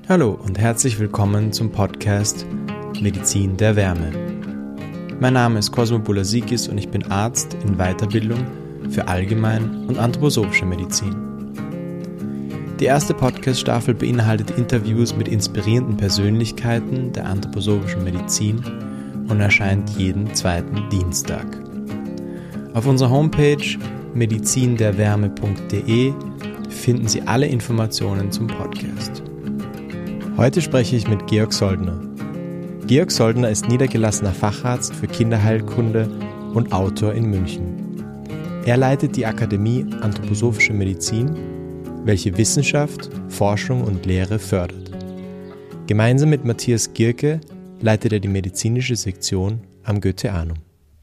Hallo und herzlich willkommen zum Podcast Medizin der Wärme. Mein Name ist Cosmo Bulasikis und ich bin Arzt in Weiterbildung für Allgemein- und Anthroposophische Medizin. Die erste Podcast-Staffel beinhaltet Interviews mit inspirierenden Persönlichkeiten der anthroposophischen Medizin und erscheint jeden zweiten Dienstag. Auf unserer Homepage medizinderwärme.de finden Sie alle Informationen zum Podcast. Heute spreche ich mit Georg Soldner. Georg Soldner ist niedergelassener Facharzt für Kinderheilkunde und Autor in München. Er leitet die Akademie Anthroposophische Medizin, welche Wissenschaft, Forschung und Lehre fördert. Gemeinsam mit Matthias Gierke leitet er die medizinische Sektion am Goetheanum.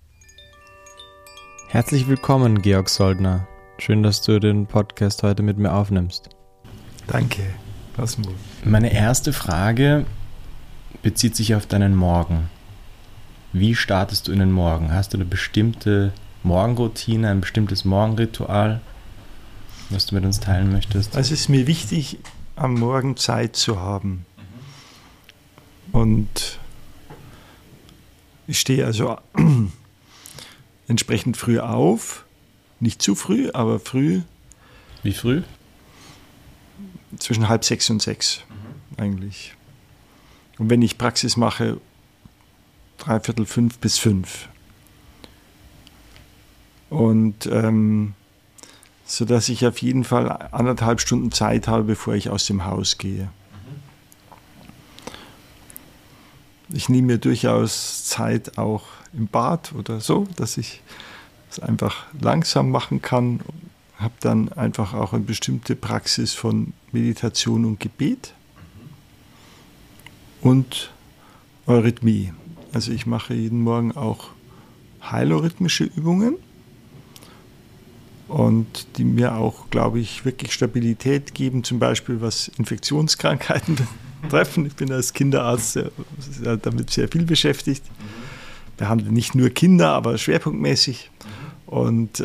Herzlich willkommen, Georg Soldner. Schön, dass du den Podcast heute mit mir aufnimmst. Danke, Cosmo. Meine erste Frage bezieht sich auf deinen Morgen. Wie startest du in den Morgen? Hast du eine bestimmte Morgenroutine, ein bestimmtes Morgenritual, was du mit uns teilen möchtest? Also es ist mir wichtig, am Morgen Zeit zu haben. Und ich stehe also entsprechend früh auf. Nicht zu früh, aber früh. Wie früh? Zwischen 5:30 und 6 eigentlich. Und wenn ich Praxis mache, 4:45 bis 5. Und sodass ich auf jeden Fall 1,5 Stunden Zeit habe, bevor ich aus dem Haus gehe. Ich nehme mir durchaus Zeit auch im Bad oder so, dass ich es einfach langsam machen kann. Habe dann einfach auch eine bestimmte Praxis von Meditation und Gebet und Eurythmie. Also ich mache jeden Morgen auch heilorhythmische Übungen und die mir auch, glaube ich, wirklich Stabilität geben, zum Beispiel was Infektionskrankheiten betreffen. Ich bin als Kinderarzt damit sehr viel beschäftigt. Behandle nicht nur Kinder, aber schwerpunktmäßig. Und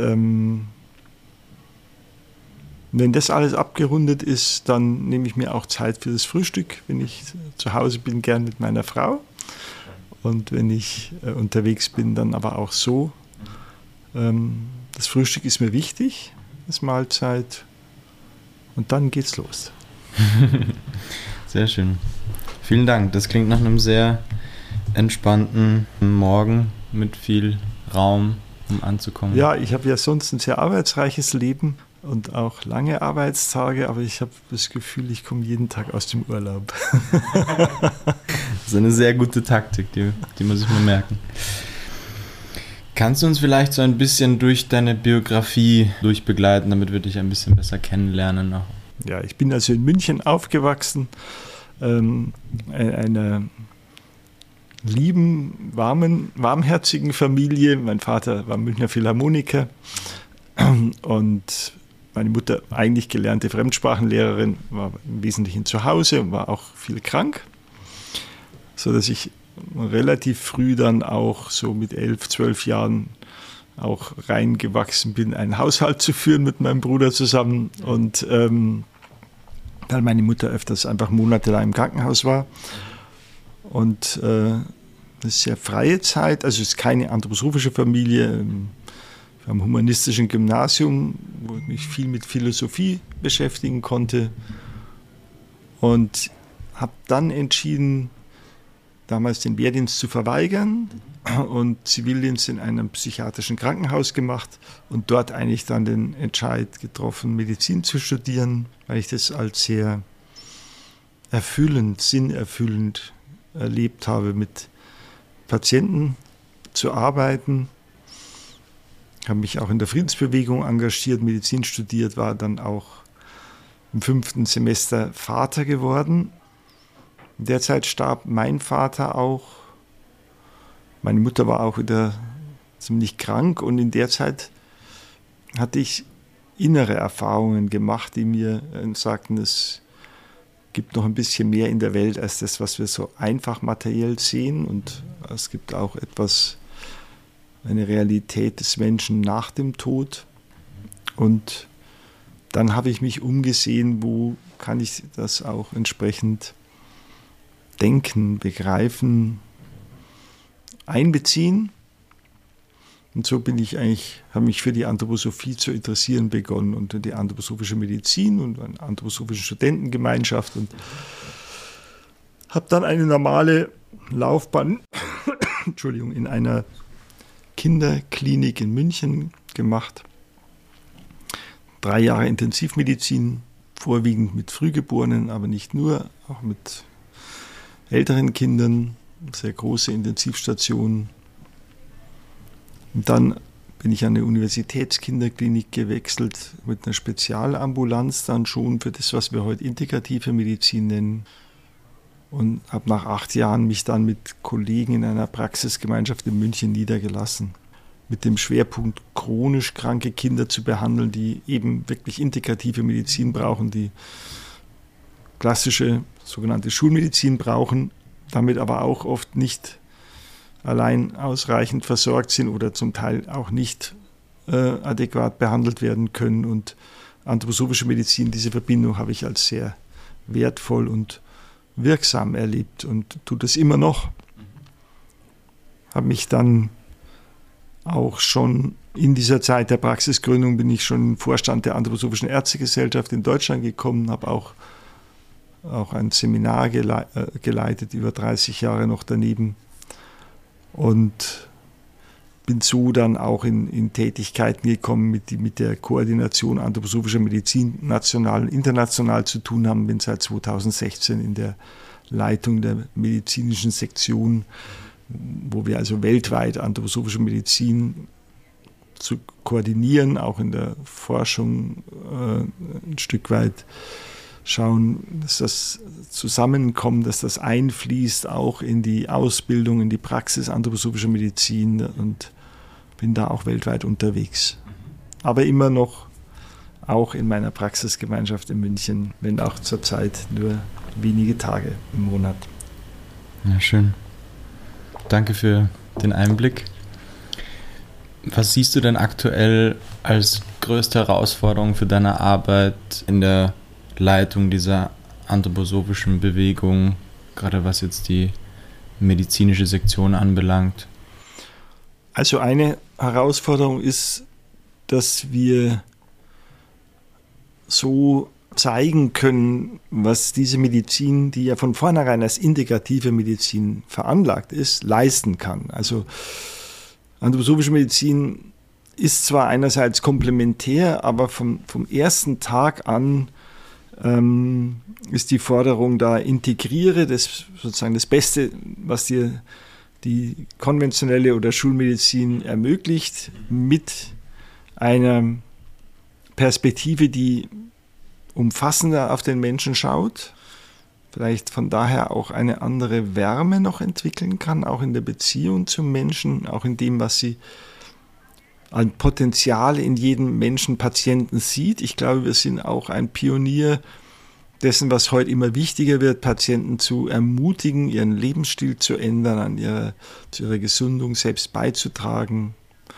wenn das alles abgerundet ist, dann nehme ich mir auch Zeit für das Frühstück, wenn ich zu Hause bin, gern mit meiner Frau. Und wenn ich unterwegs bin, dann aber auch so. Das Frühstück ist mir wichtig, das Mahlzeit. Und dann geht's los. Sehr schön. Vielen Dank. Das klingt nach einem sehr entspannten Morgen mit viel Raum, um anzukommen. Ja, ich habe ja sonst ein sehr arbeitsreiches Leben und auch lange Arbeitstage, aber ich habe das Gefühl, ich komme jeden Tag aus dem Urlaub. Das ist eine sehr gute Taktik, die muss ich mir merken. Kannst du uns vielleicht so ein bisschen durch deine Biografie durchbegleiten, damit wir dich ein bisschen besser kennenlernen noch? Ja, ich bin also in München aufgewachsen, einer lieben, warmherzigen Familie. Mein Vater war Münchner Philharmoniker und meine Mutter, eigentlich gelernte Fremdsprachenlehrerin, war im Wesentlichen zu Hause und war auch viel krank, sodass ich relativ früh dann auch so mit 11, 12 Jahren auch reingewachsen bin, einen Haushalt zu führen mit meinem Bruder zusammen und weil meine Mutter öfters einfach monatelang im Krankenhaus war. Und das ist sehr freie Zeit, also es ist keine anthroposophische Familie. Wir haben ein humanistisches Gymnasium, wo ich mich viel mit Philosophie beschäftigen konnte. Und habe dann entschieden, damals den Wehrdienst zu verweigern und Zivildienst in einem psychiatrischen Krankenhaus gemacht und dort eigentlich dann den Entscheid getroffen, Medizin zu studieren, weil ich das als sehr erfüllend, sinnerfüllend erlebt habe, mit Patienten zu arbeiten. Ich habe mich auch in der Friedensbewegung engagiert, Medizin studiert, war dann auch im 5. Semester Vater geworden. In der Zeit starb mein Vater auch. Meine Mutter war auch wieder ziemlich krank und in der Zeit hatte ich innere Erfahrungen gemacht, die mir sagten, es gibt noch ein bisschen mehr in der Welt als das, was wir so einfach materiell sehen, und es gibt auch eine Realität des Menschen nach dem Tod. Und dann habe ich mich umgesehen, wo kann ich das auch entsprechend Denken, Begreifen einbeziehen. Und so habe mich für die Anthroposophie zu interessieren begonnen und die anthroposophische Medizin und eine anthroposophische Studentengemeinschaft und habe dann eine normale Laufbahn in einer Kinderklinik in München gemacht. 3 Jahre Intensivmedizin, vorwiegend mit Frühgeborenen, aber nicht nur, auch mit älteren Kindern, sehr große Intensivstationen. Und dann bin ich an eine Universitätskinderklinik gewechselt mit einer Spezialambulanz dann schon für das, was wir heute integrative Medizin nennen. Und habe nach 8 Jahren mich dann mit Kollegen in einer Praxisgemeinschaft in München niedergelassen, mit dem Schwerpunkt chronisch kranke Kinder zu behandeln, die eben wirklich integrative Medizin brauchen, die klassische sogenannte Schulmedizin brauchen, damit aber auch oft nicht allein ausreichend versorgt sind oder zum Teil auch nicht adäquat behandelt werden können. Und anthroposophische Medizin, diese Verbindung habe ich als sehr wertvoll und wirksam erlebt und tut es immer noch. Habe mich dann auch schon in dieser Zeit der Praxisgründung bin ich schon im Vorstand der Anthroposophischen Ärztegesellschaft in Deutschland gekommen, habe auch ein Seminar geleitet, über 30 Jahre noch daneben. Und bin so dann auch in Tätigkeiten gekommen, die mit der Koordination anthroposophischer Medizin national und international zu tun haben. Bin seit 2016 in der Leitung der medizinischen Sektion, wo wir also weltweit anthroposophische Medizin zu koordinieren, auch in der Forschung ein Stück weit schauen, dass das zusammenkommt, dass das einfließt auch in die Ausbildung, in die Praxis anthroposophischer Medizin und bin da auch weltweit unterwegs. Aber immer noch auch in meiner Praxisgemeinschaft in München, wenn auch zurzeit nur wenige Tage im Monat. Ja, schön. Danke für den Einblick. Was siehst du denn aktuell als größte Herausforderung für deine Arbeit in der Leitung dieser anthroposophischen Bewegung, gerade was jetzt die medizinische Sektion anbelangt? Also eine Herausforderung ist, dass wir so zeigen können, was diese Medizin, die ja von vornherein als integrative Medizin veranlagt ist, leisten kann. Also anthroposophische Medizin ist zwar einerseits komplementär, aber vom ersten Tag an ist die Forderung da, integriere das sozusagen das Beste, was dir die konventionelle oder Schulmedizin ermöglicht, mit einer Perspektive, die umfassender auf den Menschen schaut, vielleicht von daher auch eine andere Wärme noch entwickeln kann, auch in der Beziehung zum Menschen, auch in dem, was sie an Potenzial in jedem Menschen, Patienten sieht. Ich glaube, wir sind auch ein Pionier dessen, was heute immer wichtiger wird, Patienten zu ermutigen, ihren Lebensstil zu ändern, zu ihrer Gesundung selbst beizutragen,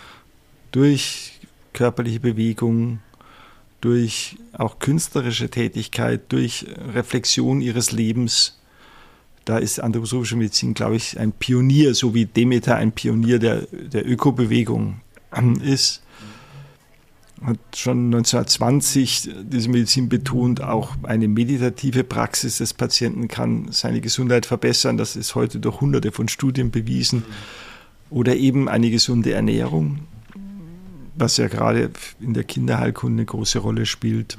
durch körperliche Bewegung, durch auch künstlerische Tätigkeit, durch Reflexion ihres Lebens. Da ist anthroposophische Medizin, glaube ich, ein Pionier, so wie Demeter ein Pionier der Ökobewegung ist. Hat schon 1920 diese Medizin betont, auch eine meditative Praxis des Patienten kann seine Gesundheit verbessern. Das ist heute durch Hunderte von Studien bewiesen. Oder eben eine gesunde Ernährung, was ja gerade in der Kinderheilkunde eine große Rolle spielt.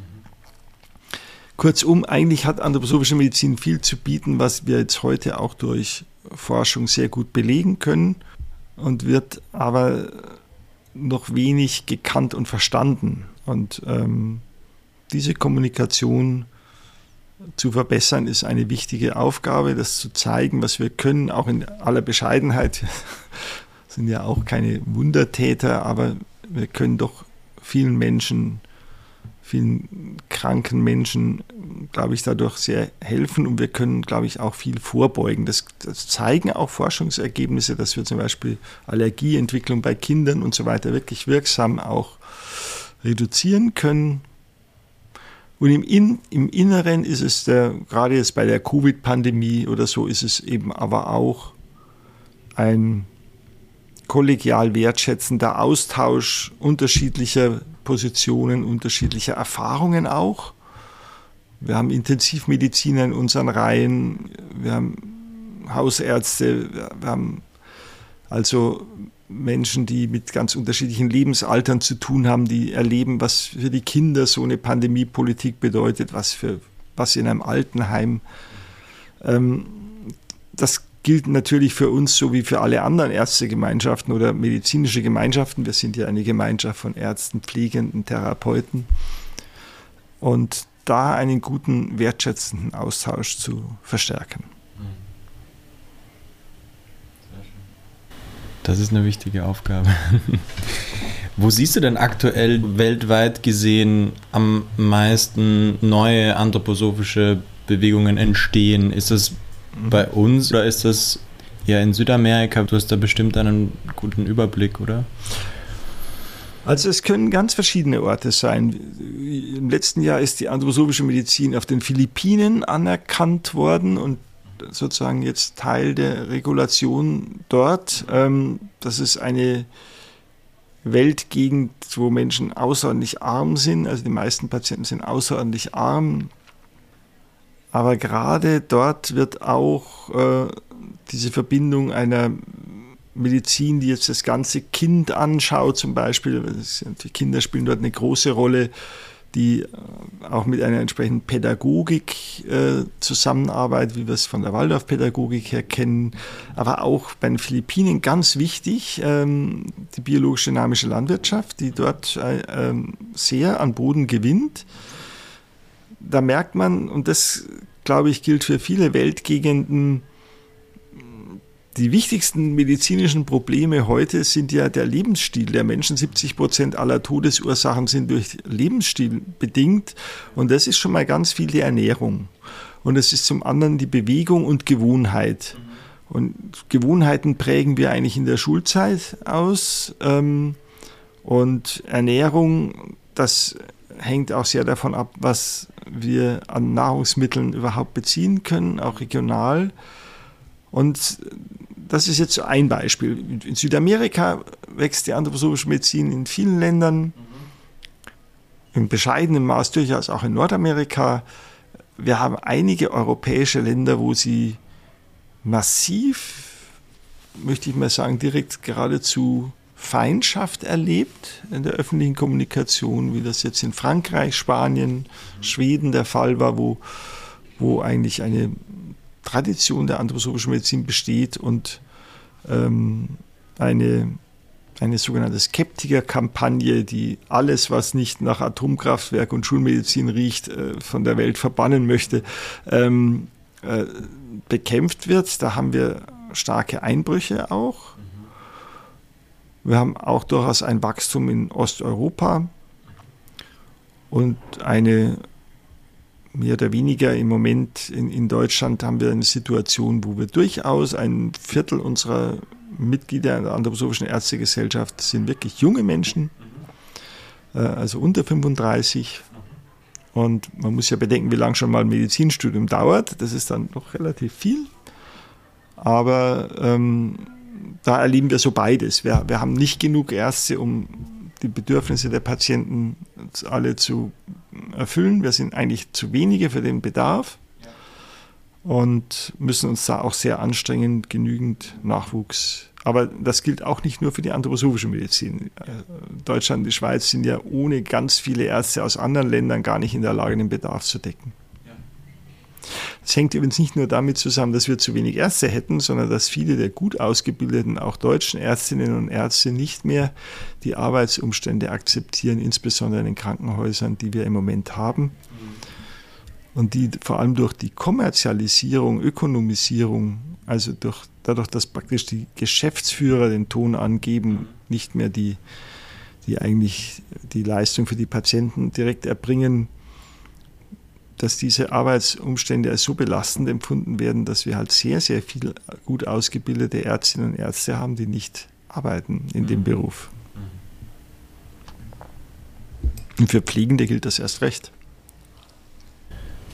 Kurzum, eigentlich hat anthroposophische Medizin viel zu bieten, was wir jetzt heute auch durch Forschung sehr gut belegen können und wird aber noch wenig gekannt und verstanden. Und diese Kommunikation zu verbessern, ist eine wichtige Aufgabe, das zu zeigen, was wir können, auch in aller Bescheidenheit. Wir sind ja auch keine Wundertäter, aber wir können doch vielen Menschen, vielen kranken Menschen, glaube ich, dadurch sehr helfen und wir können, glaube ich, auch viel vorbeugen. Das zeigen auch Forschungsergebnisse, dass wir zum Beispiel Allergieentwicklung bei Kindern und so weiter wirklich wirksam auch reduzieren können. Und im Inneren ist es, gerade jetzt bei der Covid-Pandemie oder so, ist es eben aber auch ein kollegial wertschätzender Austausch unterschiedlicher Positionen, unterschiedlicher Erfahrungen auch. Wir haben Intensivmediziner in unseren Reihen, wir haben Hausärzte, wir haben also Menschen, die mit ganz unterschiedlichen Lebensaltern zu tun haben, die erleben, was für die Kinder so eine Pandemiepolitik bedeutet, was in einem Altenheim. Das gilt natürlich für uns so wie für alle anderen Ärztegemeinschaften oder medizinische Gemeinschaften. Wir sind ja eine Gemeinschaft von Ärzten, Pflegenden, Therapeuten. Und da einen guten, wertschätzenden Austausch zu verstärken. Das ist eine wichtige Aufgabe. Wo siehst du denn aktuell weltweit gesehen am meisten neue anthroposophische Bewegungen entstehen? Ist das bei uns oder ist das eher in Südamerika? Du hast da bestimmt einen guten Überblick, oder? Also es können ganz verschiedene Orte sein. Im letzten Jahr ist die anthroposophische Medizin auf den Philippinen anerkannt worden und sozusagen jetzt Teil der Regulation dort. Das ist eine Weltgegend, wo Menschen außerordentlich arm sind. Also die meisten Patienten sind außerordentlich arm. Aber gerade dort wird auch diese Verbindung einer Medizin, die jetzt das ganze Kind anschaut, zum Beispiel, die Kinder spielen dort eine große Rolle, die auch mit einer entsprechenden Pädagogik zusammenarbeitet, wie wir es von der Waldorfpädagogik her kennen, aber auch bei den Philippinen ganz wichtig, die biologisch-dynamische Landwirtschaft, die dort sehr an Boden gewinnt. Da merkt man, und das, glaube ich, gilt für viele Weltgegenden, die wichtigsten medizinischen Probleme heute sind ja der Lebensstil der Menschen. 70% aller Todesursachen sind durch Lebensstil bedingt. Und das ist schon mal ganz viel die Ernährung. Und es ist zum anderen die Bewegung und Gewohnheit. Und Gewohnheiten prägen wir eigentlich in der Schulzeit aus. Und Ernährung, das hängt auch sehr davon ab, was wir an Nahrungsmitteln überhaupt beziehen können, auch regional. Und das ist jetzt ein Beispiel. In Südamerika wächst die anthroposophische Medizin in vielen Ländern, in bescheidenem Maß durchaus auch in Nordamerika. Wir haben einige europäische Länder, wo sie massiv, möchte ich mal sagen, direkt geradezu Feindschaft erlebt in der öffentlichen Kommunikation, wie das jetzt in Frankreich, Spanien, Schweden der Fall war, wo eigentlich eine Tradition der anthroposophischen Medizin besteht und eine sogenannte Skeptikerkampagne, die alles, was nicht nach Atomkraftwerk und Schulmedizin riecht, von der Welt verbannen möchte, bekämpft wird. Da haben wir starke Einbrüche auch. Wir haben auch durchaus ein Wachstum in Osteuropa und eine mehr oder weniger im Moment in Deutschland haben wir eine Situation, wo wir durchaus ein Viertel unserer Mitglieder in der anthroposophischen Ärztegesellschaft sind wirklich junge Menschen, also unter 35. Und man muss ja bedenken, wie lange schon mal ein Medizinstudium dauert. Das ist dann noch relativ viel. Aber da erleben wir so beides. Wir haben nicht genug Ärzte, um die Bedürfnisse der Patienten alle zu erfüllen. Wir sind eigentlich zu wenige für den Bedarf und müssen uns da auch sehr anstrengen, genügend Nachwuchs. Aber das gilt auch nicht nur für die anthroposophische Medizin. Deutschland und die Schweiz sind ja ohne ganz viele Ärzte aus anderen Ländern gar nicht in der Lage, den Bedarf zu decken. Das hängt übrigens nicht nur damit zusammen, dass wir zu wenig Ärzte hätten, sondern dass viele der gut ausgebildeten, auch deutschen Ärztinnen und Ärzte nicht mehr die Arbeitsumstände akzeptieren, insbesondere in den Krankenhäusern, die wir im Moment haben. Und die vor allem durch die Kommerzialisierung, Ökonomisierung, also dadurch, dass praktisch die Geschäftsführer den Ton angeben, nicht mehr die eigentlich die Leistung für die Patienten direkt erbringen, dass diese Arbeitsumstände als so belastend empfunden werden, dass wir halt sehr, sehr viel gut ausgebildete Ärztinnen und Ärzte haben, die nicht arbeiten in dem Beruf. Und für Pflegende gilt das erst recht.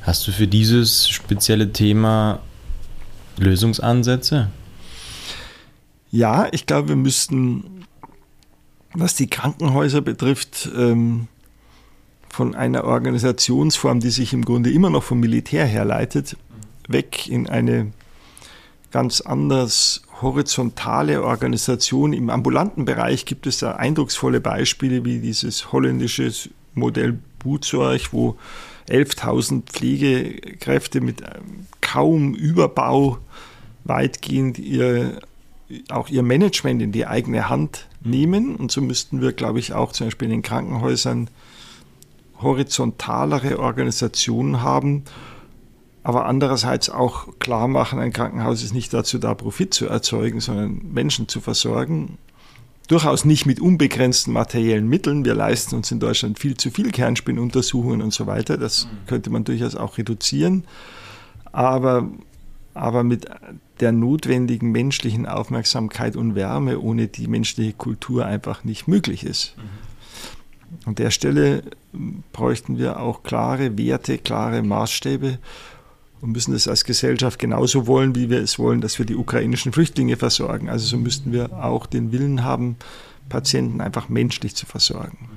Hast du für dieses spezielle Thema Lösungsansätze? Ja, ich glaube, wir müssten, was die Krankenhäuser betrifft, von einer Organisationsform, die sich im Grunde immer noch vom Militär herleitet, weg in eine ganz anders horizontale Organisation. Im ambulanten Bereich gibt es da eindrucksvolle Beispiele wie dieses holländische Modell Buurtzorg, wo 11.000 Pflegekräfte mit kaum Überbau weitgehend auch ihr Management in die eigene Hand nehmen. Und so müssten wir, glaube ich, auch zum Beispiel in den Krankenhäusern horizontalere Organisationen haben, aber andererseits auch klar machen, ein Krankenhaus ist nicht dazu da, Profit zu erzeugen, sondern Menschen zu versorgen. Durchaus nicht mit unbegrenzten materiellen Mitteln. Wir leisten uns in Deutschland viel zu viel Kernspinnuntersuchungen und so weiter. Das könnte man durchaus auch reduzieren. Aber mit der notwendigen menschlichen Aufmerksamkeit und Wärme, ohne die menschliche Kultur einfach nicht möglich ist. An der Stelle bräuchten wir auch klare Werte, klare Maßstäbe und müssen das als Gesellschaft genauso wollen, wie wir es wollen, dass wir die ukrainischen Flüchtlinge versorgen. Also so müssten wir auch den Willen haben, Patienten einfach menschlich zu versorgen.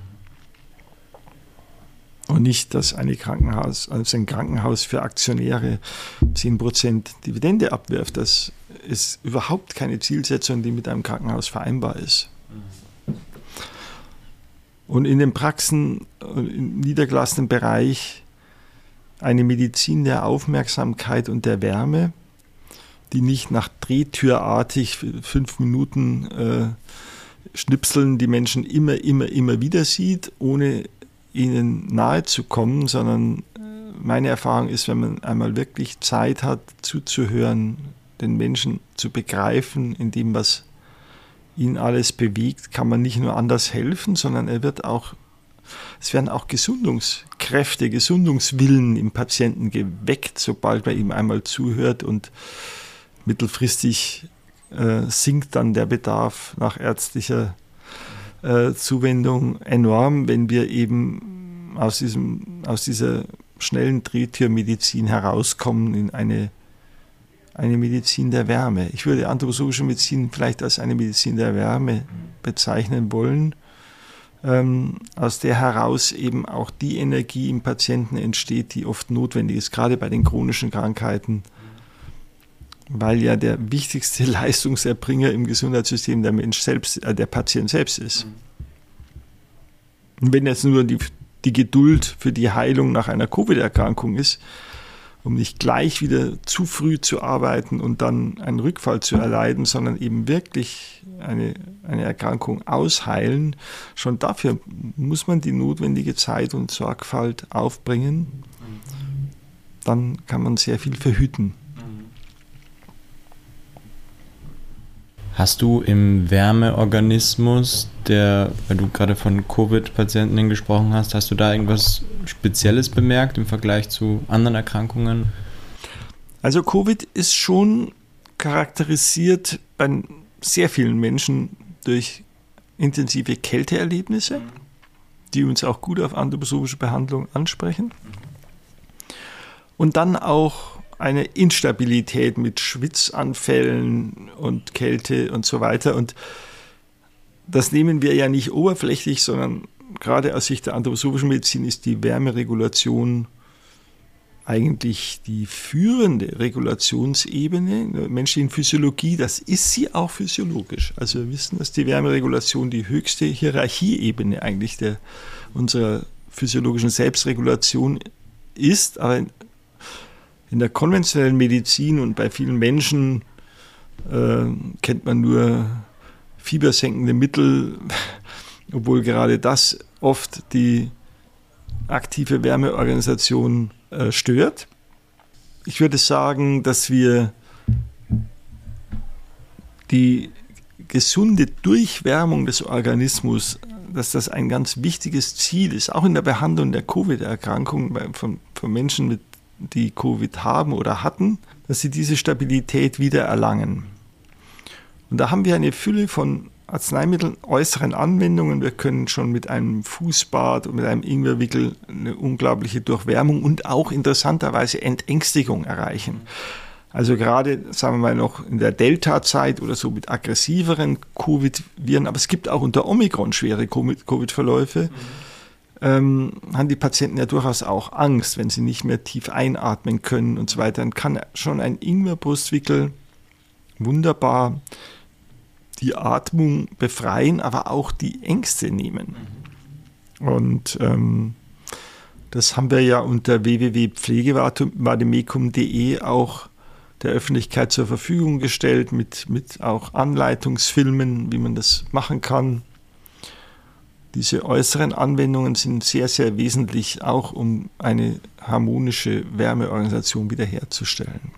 Und nicht, dass ein Krankenhaus für Aktionäre 10% Dividende abwirft. Das ist überhaupt keine Zielsetzung, die mit einem Krankenhaus vereinbar ist. Und in den Praxen, im niedergelassenen Bereich, eine Medizin der Aufmerksamkeit und der Wärme, die nicht nach drehtürartig 5 Minuten Schnipseln die Menschen immer wieder sieht, ohne ihnen nahe zu kommen, sondern meine Erfahrung ist, wenn man einmal wirklich Zeit hat, zuzuhören, den Menschen zu begreifen, in dem, was ihn alles bewegt, kann man nicht nur anders helfen, sondern es werden auch Gesundungskräfte, Gesundungswillen im Patienten geweckt, sobald man ihm einmal zuhört, und mittelfristig sinkt dann der Bedarf nach ärztlicher Zuwendung enorm, wenn wir eben aus dieser schnellen Drehtürmedizin herauskommen in eine Medizin der Wärme. Ich würde anthroposophische Medizin vielleicht als eine Medizin der Wärme bezeichnen wollen, aus der heraus eben auch die Energie im Patienten entsteht, die oft notwendig ist, gerade bei den chronischen Krankheiten, weil ja der wichtigste Leistungserbringer im Gesundheitssystem der Mensch selbst, der Patient selbst ist. Und wenn jetzt nur die Geduld für die Heilung nach einer Covid-Erkrankung ist, um nicht gleich wieder zu früh zu arbeiten und dann einen Rückfall zu erleiden, sondern eben wirklich eine Erkrankung ausheilen, schon dafür muss man die notwendige Zeit und Sorgfalt aufbringen. Dann kann man sehr viel verhüten. Hast du im Wärmeorganismus, weil du gerade von Covid-Patienten gesprochen hast, hast du da irgendwas Spezielles bemerkt im Vergleich zu anderen Erkrankungen? Also Covid ist schon charakterisiert bei sehr vielen Menschen durch intensive Kälteerlebnisse, die uns auch gut auf anthroposophische Behandlung ansprechen. Und dann auch eine Instabilität mit Schwitzanfällen und Kälte und so weiter. Und das nehmen wir ja nicht oberflächlich, sondern gerade aus Sicht der anthroposophischen Medizin ist die Wärmeregulation eigentlich die führende Regulationsebene in der menschlichen Physiologie. Das ist sie auch physiologisch. Also wir wissen, dass die Wärmeregulation die höchste Hierarchieebene eigentlich unserer physiologischen Selbstregulation ist, aber in der konventionellen Medizin und bei vielen Menschen kennt man nur fiebersenkende Mittel, obwohl gerade das oft die aktive Wärmeorganisation stört. Ich würde sagen, dass wir die gesunde Durchwärmung des Organismus, dass das ein ganz wichtiges Ziel ist, auch in der Behandlung der Covid-Erkrankung von Menschen, die Covid haben oder hatten, dass sie diese Stabilität wieder erlangen. Und da haben wir eine Fülle von Arzneimitteln äußeren Anwendungen. Wir können schon mit einem Fußbad und mit einem Ingwerwickel eine unglaubliche Durchwärmung und auch interessanterweise Entängstigung erreichen. Also gerade, sagen wir mal, noch in der Delta-Zeit oder so mit aggressiveren Covid-Viren, aber es gibt auch unter Omikron schwere Covid-Verläufe, haben die Patienten ja durchaus auch Angst, wenn sie nicht mehr tief einatmen können und so weiter. Dann kann schon ein Ingwerbrustwickel wunderbar die Atmung befreien, aber auch die Ängste nehmen. Und das haben wir ja unter www.pflegevademecum.de auch der Öffentlichkeit zur Verfügung gestellt, mit auch Anleitungsfilmen, wie man das machen kann. Diese äußeren Anwendungen sind sehr, sehr wesentlich, auch um eine harmonische Wärmeorganisation wiederherzustellen.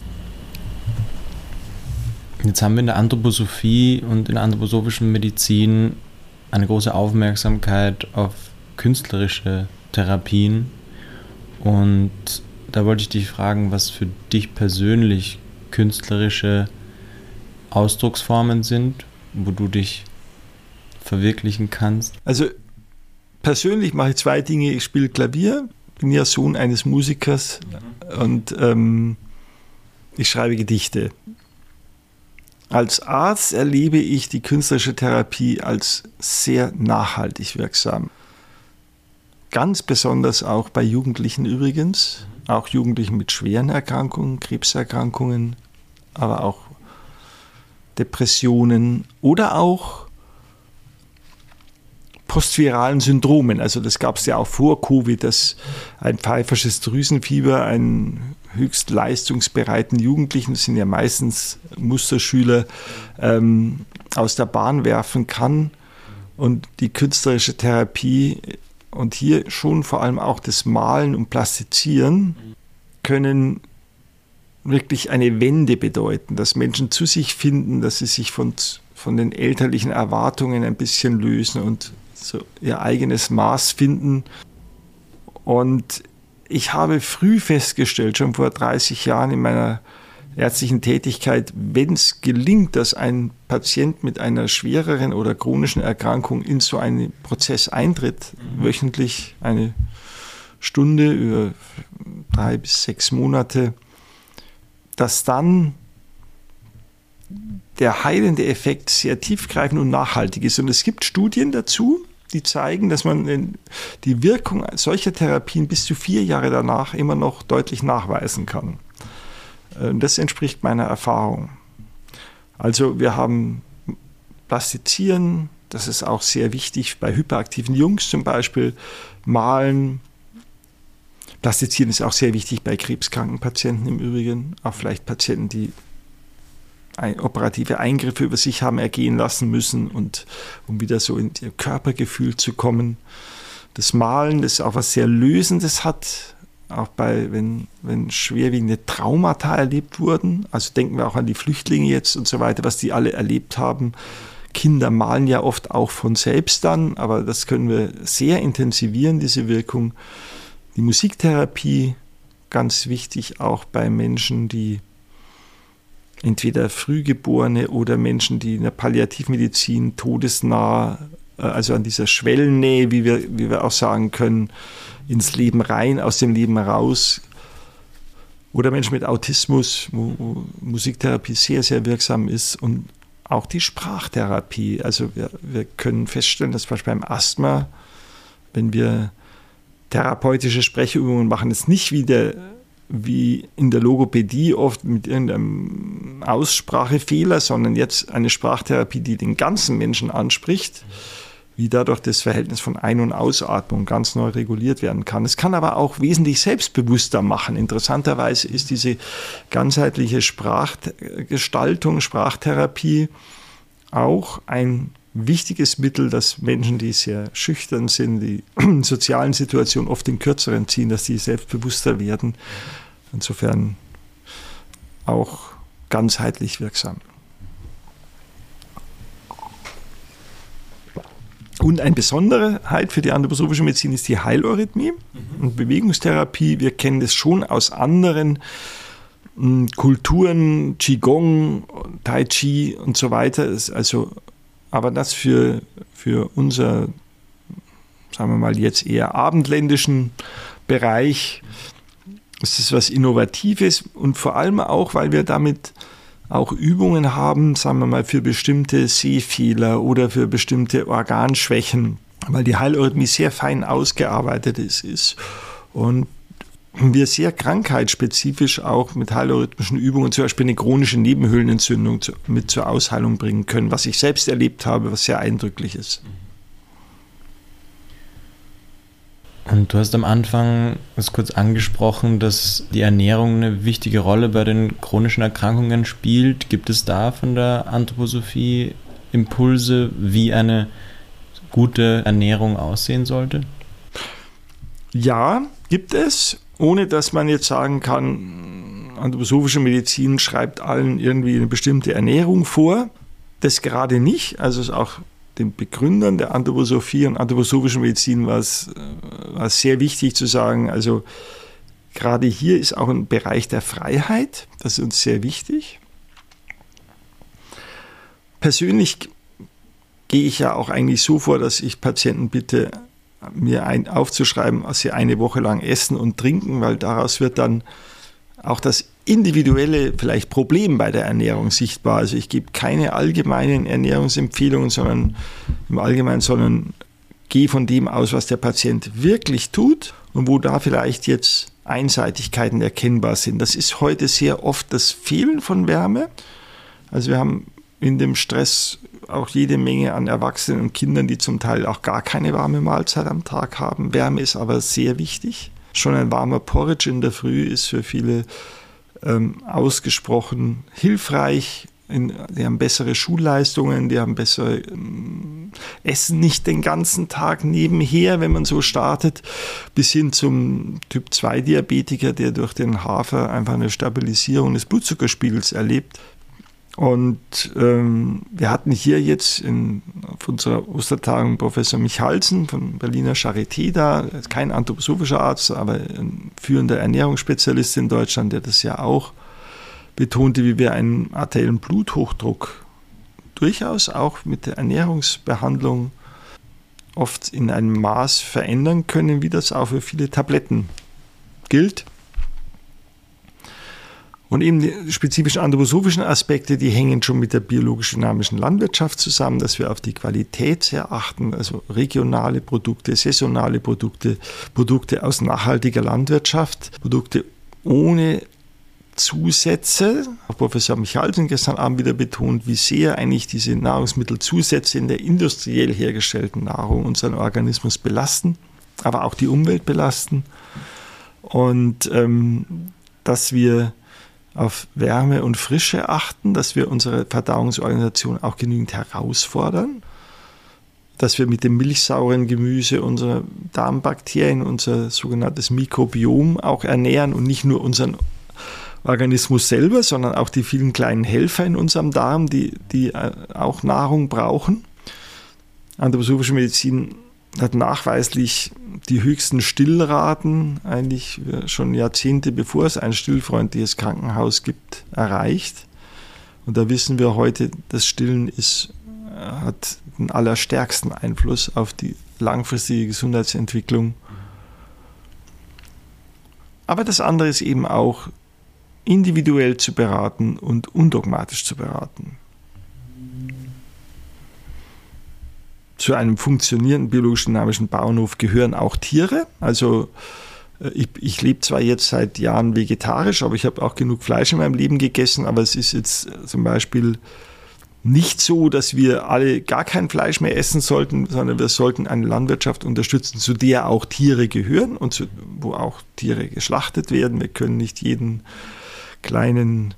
Jetzt haben wir in der Anthroposophie und in der anthroposophischen Medizin eine große Aufmerksamkeit auf künstlerische Therapien. Und da wollte ich dich fragen, was für dich persönlich künstlerische Ausdrucksformen sind, wo du dich verwirklichen kannst. Also persönlich mache ich 2 Dinge. Ich spiele Klavier, bin ja Sohn eines Musikers und ich schreibe Gedichte. Als Arzt erlebe ich die künstlerische Therapie als sehr nachhaltig wirksam. Ganz besonders auch bei Jugendlichen übrigens, auch Jugendlichen mit schweren Erkrankungen, Krebserkrankungen, aber auch Depressionen oder auch postviralen Syndromen. Also das gab es ja auch vor Covid, dass ein pfeifersches Drüsenfieber einen höchst leistungsbereiten Jugendlichen, das sind ja meistens Musterschüler, aus der Bahn werfen kann. Und die künstlerische Therapie und hier schon vor allem auch das Malen und Plastizieren können wirklich eine Wende bedeuten, dass Menschen zu sich finden, dass sie sich von den elterlichen Erwartungen ein bisschen lösen und so ihr eigenes Maß finden. Und ich habe früh festgestellt, schon vor 30 Jahren in meiner ärztlichen Tätigkeit, wenn es gelingt, dass ein Patient mit einer schwereren oder chronischen Erkrankung in so einen Prozess eintritt, wöchentlich eine Stunde über 3 bis 6 Monate, dass dann der heilende Effekt sehr tiefgreifend und nachhaltig ist. Und es gibt Studien dazu, die zeigen, dass man die Wirkung solcher Therapien bis zu 4 Jahre danach immer noch deutlich nachweisen kann. Das entspricht meiner Erfahrung. Also wir haben Plastizieren, das ist auch sehr wichtig bei hyperaktiven Jungs zum Beispiel, Malen. Plastizieren ist auch sehr wichtig bei krebskranken Patienten im Übrigen, auch vielleicht Patienten, die operative Eingriffe über sich haben ergehen lassen müssen und um wieder so in ihr Körpergefühl zu kommen. Das Malen, das auch was sehr Lösendes hat, auch wenn schwerwiegende Traumata erlebt wurden. Also denken wir auch an die Flüchtlinge jetzt und so weiter, was die alle erlebt haben. Kinder malen ja oft auch von selbst dann, aber das können wir sehr intensivieren, diese Wirkung. Die Musiktherapie, ganz wichtig auch bei Menschen, die entweder Frühgeborene oder Menschen, die in der Palliativmedizin todesnah, also an dieser Schwellennähe, wie wir auch sagen können, ins Leben rein, aus dem Leben raus. Oder Menschen mit Autismus, wo Musiktherapie sehr, sehr wirksam ist. Und auch die Sprachtherapie. Also wir können feststellen, dass zum Beispiel beim Asthma, wenn wir therapeutische Sprechübungen machen, es nicht wie in der Logopädie oft mit irgendeinem Aussprachefehler, sondern jetzt eine Sprachtherapie, die den ganzen Menschen anspricht, wie dadurch das Verhältnis von Ein- und Ausatmung ganz neu reguliert werden kann. Es kann aber auch wesentlich selbstbewusster machen. Interessanterweise ist diese ganzheitliche Sprachgestaltung, Sprachtherapie auch ein wichtiges Mittel, dass Menschen, die sehr schüchtern sind, die in sozialen Situationen oft den Kürzeren ziehen, dass sie selbstbewusster werden. Insofern auch ganzheitlich wirksam. Und eine Besonderheit für die anthroposophische Medizin ist die Heileurythmie und Bewegungstherapie. Wir kennen das schon aus anderen Kulturen, Qigong, Tai Chi und so weiter. Also aber das für unser, sagen wir mal jetzt eher abendländischen Bereich, ist es was Innovatives und vor allem auch, weil wir damit auch Übungen haben, sagen wir mal, für bestimmte Sehfehler oder für bestimmte Organschwächen, weil die Heileurythmie sehr fein ausgearbeitet ist und wir sehr krankheitsspezifisch auch mit heileurythmischen Übungen zum Beispiel eine chronische Nebenhöhlenentzündung mit zur Ausheilung bringen können, was ich selbst erlebt habe, was sehr eindrücklich ist. Und du hast am Anfang das kurz angesprochen, dass die Ernährung eine wichtige Rolle bei den chronischen Erkrankungen spielt. Gibt es da von der Anthroposophie Impulse, wie eine gute Ernährung aussehen sollte? Ja, gibt es, ohne dass man jetzt sagen kann, anthroposophische Medizin schreibt allen irgendwie eine bestimmte Ernährung vor. Das gerade nicht, also ist auch den Begründern der Anthroposophie und anthroposophischen Medizin war es sehr wichtig zu sagen, also gerade hier ist auch ein Bereich der Freiheit, das ist uns sehr wichtig. Persönlich gehe ich ja auch eigentlich so vor, dass ich Patienten bitte, mir aufzuschreiben, was sie eine Woche lang essen und trinken, weil daraus wird dann auch das individuelle vielleicht Problem bei der Ernährung sichtbar. Also ich gebe keine allgemeinen Ernährungsempfehlungen, sondern im Allgemeinen, sondern gehe von dem aus, was der Patient wirklich tut und wo da vielleicht jetzt Einseitigkeiten erkennbar sind. Das ist heute sehr oft das Fehlen von Wärme. Also wir haben in dem Stress auch jede Menge an Erwachsenen und Kindern, die zum Teil auch gar keine warme Mahlzeit am Tag haben. Wärme ist aber sehr wichtig. Schon ein warmer Porridge in der Früh ist für viele ausgesprochen hilfreich. Die haben bessere Schulleistungen, die haben bessere Essen nicht den ganzen Tag nebenher, wenn man so startet, bis hin zum Typ-2-Diabetiker, der durch den Hafer einfach eine Stabilisierung des Blutzuckerspiegels erlebt. Und wir hatten hier jetzt auf unserer Ostertagung Professor Michalsen von Berliner Charité da, kein anthroposophischer Arzt, aber ein führender Ernährungsspezialist in Deutschland, der das ja auch betonte, wie wir einen arteriellen Bluthochdruck durchaus auch mit der Ernährungsbehandlung oft in einem Maß verändern können, wie das auch für viele Tabletten gilt. Und eben die spezifischen anthroposophischen Aspekte, die hängen schon mit der biologisch-dynamischen Landwirtschaft zusammen, dass wir auf die Qualität sehr achten, also regionale Produkte, saisonale Produkte, Produkte aus nachhaltiger Landwirtschaft, Produkte ohne Zusätze. Auch Professor Michalsen gestern Abend wieder betont, wie sehr eigentlich diese Nahrungsmittelzusätze in der industriell hergestellten Nahrung unseren Organismus belasten, aber auch die Umwelt belasten. Und dass wir auf Wärme und Frische achten, dass wir unsere Verdauungsorganisation auch genügend herausfordern, dass wir mit dem milchsauren Gemüse unsere Darmbakterien, unser sogenanntes Mikrobiom auch ernähren und nicht nur unseren Organismus selber, sondern auch die vielen kleinen Helfer in unserem Darm, die auch Nahrung brauchen. Anthroposophische Medizin hat nachweislich die höchsten Stillraten, eigentlich schon Jahrzehnte bevor es ein stillfreundliches Krankenhaus gibt, erreicht. Und da wissen wir heute, das Stillen hat den allerstärksten Einfluss auf die langfristige Gesundheitsentwicklung. Aber das andere ist eben auch, individuell zu beraten und undogmatisch zu beraten. Zu einem funktionierenden biologisch-dynamischen Bauernhof gehören auch Tiere. Also ich lebe zwar jetzt seit Jahren vegetarisch, aber ich habe auch genug Fleisch in meinem Leben gegessen. Aber es ist jetzt zum Beispiel nicht so, dass wir alle gar kein Fleisch mehr essen sollten, sondern wir sollten eine Landwirtschaft unterstützen, zu der auch Tiere gehören und wo auch Tiere geschlachtet werden. Wir können nicht jedes kleine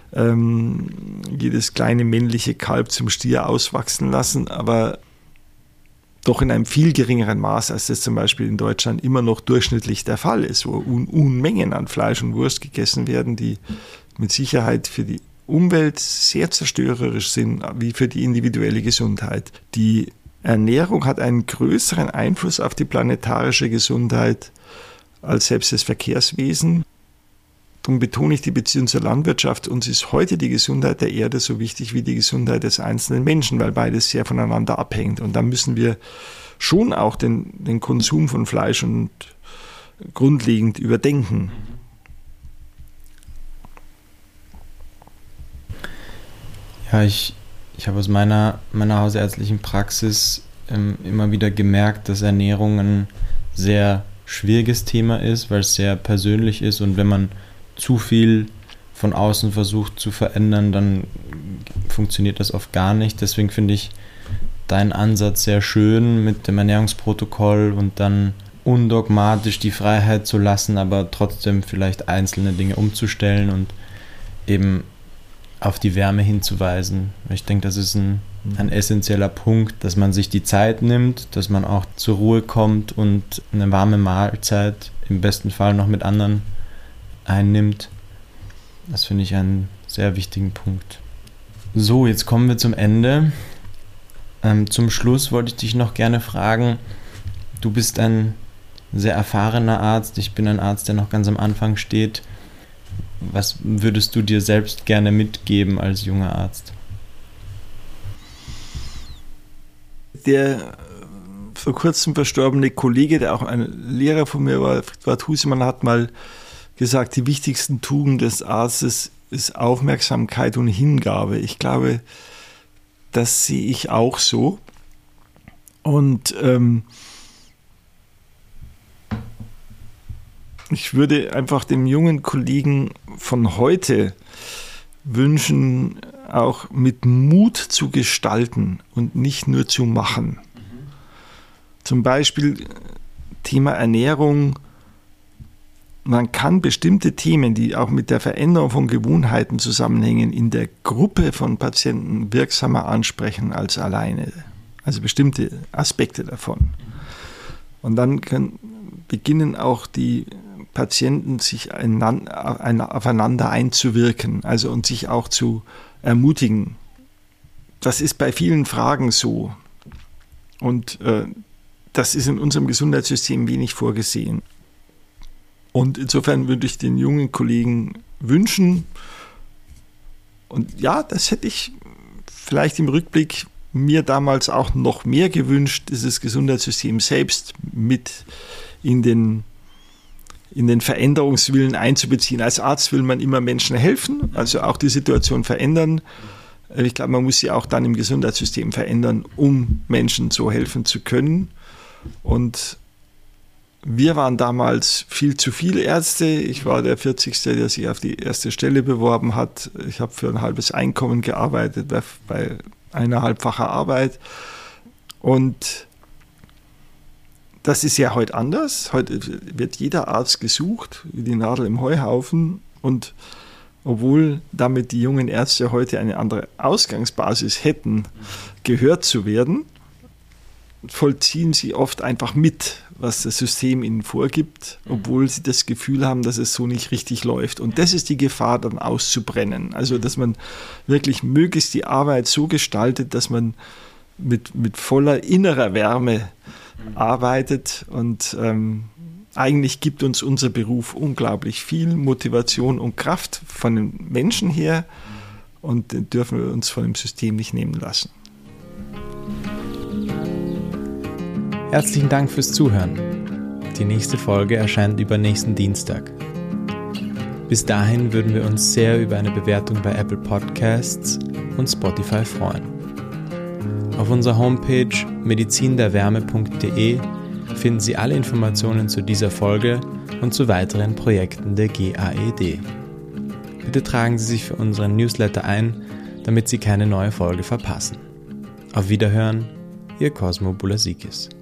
männliche Kalb zum Stier auswachsen lassen, aber doch in einem viel geringeren Maß, als das zum Beispiel in Deutschland immer noch durchschnittlich der Fall ist, wo Unmengen an Fleisch und Wurst gegessen werden, die mit Sicherheit für die Umwelt sehr zerstörerisch sind, wie für die individuelle Gesundheit. Die Ernährung hat einen größeren Einfluss auf die planetarische Gesundheit als selbst das Verkehrswesen. darum betone ich die Beziehung zur Landwirtschaft. Uns ist heute die Gesundheit der Erde so wichtig wie die Gesundheit des einzelnen Menschen, weil beides sehr voneinander abhängt. Und da müssen wir schon auch den Konsum von Fleisch und grundlegend überdenken. Ja, ich habe aus meiner hausärztlichen Praxis immer wieder gemerkt, dass Ernährung ein sehr schwieriges Thema ist, weil es sehr persönlich ist und wenn man zu viel von außen versucht zu verändern, dann funktioniert das oft gar nicht. Deswegen finde ich deinen Ansatz sehr schön mit dem Ernährungsprotokoll und dann undogmatisch die Freiheit zu lassen, aber trotzdem vielleicht einzelne Dinge umzustellen und eben auf die Wärme hinzuweisen. Ich denke, das ist ein essentieller Punkt, dass man sich die Zeit nimmt, dass man auch zur Ruhe kommt und eine warme Mahlzeit im besten Fall noch mit anderen einnimmt. Das finde ich einen sehr wichtigen Punkt. So, jetzt kommen wir zum Ende. Zum Schluss wollte ich dich noch gerne fragen, du bist ein sehr erfahrener Arzt, ich bin ein Arzt, der noch ganz am Anfang steht. Was würdest du dir selbst gerne mitgeben als junger Arzt? Der vor kurzem verstorbene Kollege, der auch ein Lehrer von mir war, Friedwart Husemann, hat mal gesagt, die wichtigsten Tugenden des Arztes ist Aufmerksamkeit und Hingabe. Ich glaube, das sehe ich auch so. Und ich würde einfach dem jungen Kollegen von heute wünschen, auch mit Mut zu gestalten und nicht nur zu machen. Zum Beispiel Thema Ernährung. Man kann bestimmte Themen, die auch mit der Veränderung von Gewohnheiten zusammenhängen, in der Gruppe von Patienten wirksamer ansprechen als alleine. Also bestimmte Aspekte davon. Und dann beginnen auch die Patienten sich aufeinander einzuwirken, also und sich auch zu ermutigen. Das ist bei vielen Fragen so. Und das ist in unserem Gesundheitssystem wenig vorgesehen. Und insofern würde ich den jungen Kollegen wünschen, und ja, das hätte ich vielleicht im Rückblick mir damals auch noch mehr gewünscht, dieses Gesundheitssystem selbst mit in den Veränderungswillen einzubeziehen. Als Arzt will man immer Menschen helfen, also auch die Situation verändern. Ich glaube, man muss sie auch dann im Gesundheitssystem verändern, um Menschen so helfen zu können. Und wir waren damals viel zu viele Ärzte. Ich war der 40. der sich auf die erste Stelle beworben hat. Ich habe für ein halbes Einkommen gearbeitet, bei 1,5-facher Arbeit. Und das ist ja heute anders. Heute wird jeder Arzt gesucht, wie die Nadel im Heuhaufen. Und obwohl damit die jungen Ärzte heute eine andere Ausgangsbasis hätten, gehört zu werden, vollziehen sie oft einfach mit, was das System ihnen vorgibt, obwohl sie das Gefühl haben, dass es so nicht richtig läuft. Und das ist die Gefahr, dann auszubrennen. Also, dass man wirklich möglichst die Arbeit so gestaltet, dass man mit voller innerer Wärme arbeitet. Und eigentlich gibt uns unser Beruf unglaublich viel Motivation und Kraft von den Menschen her. Und den dürfen wir uns von dem System nicht nehmen lassen. Herzlichen Dank fürs Zuhören. Die nächste Folge erscheint übernächsten Dienstag. Bis dahin würden wir uns sehr über eine Bewertung bei Apple Podcasts und Spotify freuen. Auf unserer Homepage medizinderwärme.de finden Sie alle Informationen zu dieser Folge und zu weiteren Projekten der GAED. Bitte tragen Sie sich für unseren Newsletter ein, damit Sie keine neue Folge verpassen. Auf Wiederhören, Ihr Cosmo Bulasikis.